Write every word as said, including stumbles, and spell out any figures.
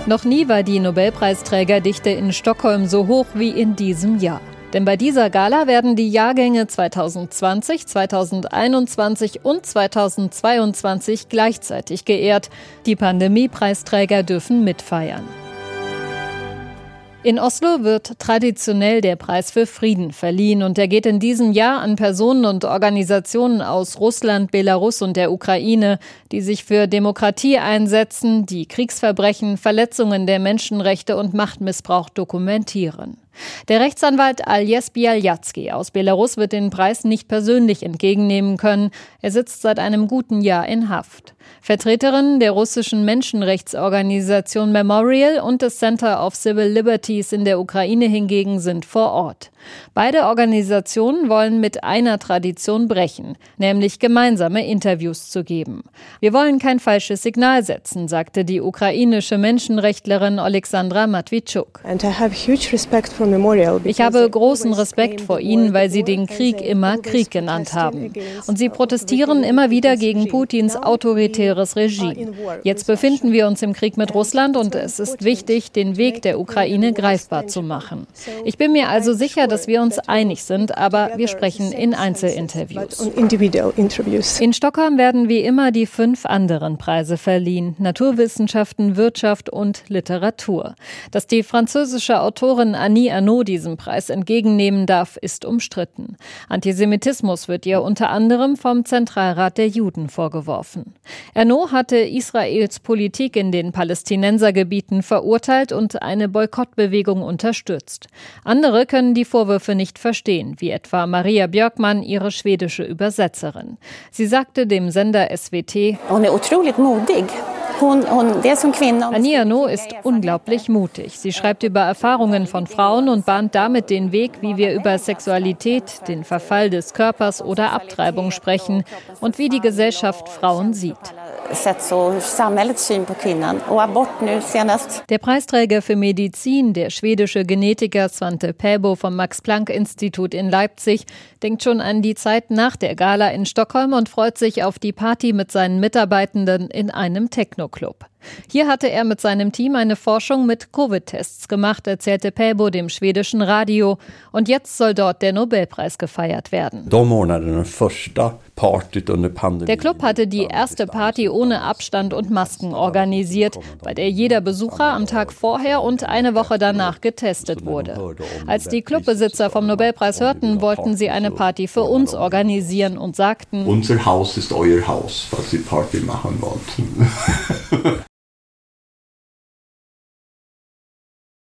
Noch nie war die Nobelpreisträgerdichte in Stockholm so hoch wie in diesem Jahr. Denn bei dieser Gala werden die Jahrgänge zweitausendzwanzig, zweitausendeinundzwanzig und zweitausendzweiundzwanzig gleichzeitig geehrt. Die Pandemie-Preisträger dürfen mitfeiern. In Oslo wird traditionell der Preis für Frieden verliehen und er geht in diesem Jahr an Personen und Organisationen aus Russland, Belarus und der Ukraine, die sich für Demokratie einsetzen, die Kriegsverbrechen, Verletzungen der Menschenrechte und Machtmissbrauch dokumentieren. Der Rechtsanwalt Ales Bialyatsky aus Belarus wird den Preis nicht persönlich entgegennehmen können. Er sitzt seit einem guten Jahr in Haft. Vertreterinnen der russischen Menschenrechtsorganisation Memorial und des Center of Civil Liberties in der Ukraine hingegen sind vor Ort. Beide Organisationen wollen mit einer Tradition brechen, nämlich gemeinsame Interviews zu geben. Wir wollen kein falsches Signal setzen, sagte die ukrainische Menschenrechtlerin Oleksandra Matwitschuk. Ich habe großen Respekt vor ihnen, weil sie den Krieg immer Krieg genannt haben. Und sie protestieren immer wieder gegen Putins autoritäres Regime. Jetzt befinden wir uns im Krieg mit Russland und es ist wichtig, den Weg der Ukraine greifbar zu machen. Ich bin mir also sicher, dass wir uns einig sind, aber wir sprechen in Einzelinterviews. In Stockholm werden wie immer die fünf anderen Preise verliehen: Naturwissenschaften, Wirtschaft und Literatur. Dass die französische Autorin Annie Ernaux diesen Preis entgegennehmen darf, ist umstritten. Antisemitismus wird ihr unter anderem vom Zentralrat der Juden vorgeworfen. Ernaux hatte Israels Politik in den Palästinensergebieten verurteilt und eine Boykottbewegung unterstützt. Andere können die Vorwürfe nicht verstehen, wie etwa Maria Björkman, ihre schwedische Übersetzerin. Sie sagte dem Sender S W T: Annie Ernaux ist unglaublich mutig. Sie schreibt über Erfahrungen von Frauen und bahnt damit den Weg, wie wir über Sexualität, den Verfall des Körpers oder Abtreibung sprechen und wie die Gesellschaft Frauen sieht. Der Preisträger für Medizin, der schwedische Genetiker Svante Pääbo vom Max-Planck-Institut in Leipzig, denkt schon an die Zeit nach der Gala in Stockholm und freut sich auf die Party mit seinen Mitarbeitenden in einem Techno-Club. Hier hatte er mit seinem Team eine Forschung mit Covid-Tests gemacht, erzählte Pääbo dem schwedischen Radio. Und jetzt soll dort der Nobelpreis gefeiert werden. Der Club hatte die erste Party ohne Abstand und Masken organisiert, bei der jeder Besucher am Tag vorher und eine Woche danach getestet wurde. Als die Clubbesitzer vom Nobelpreis hörten, wollten sie eine Party für uns organisieren und sagten: Unser Haus ist euer Haus, falls ihr Party machen wollt.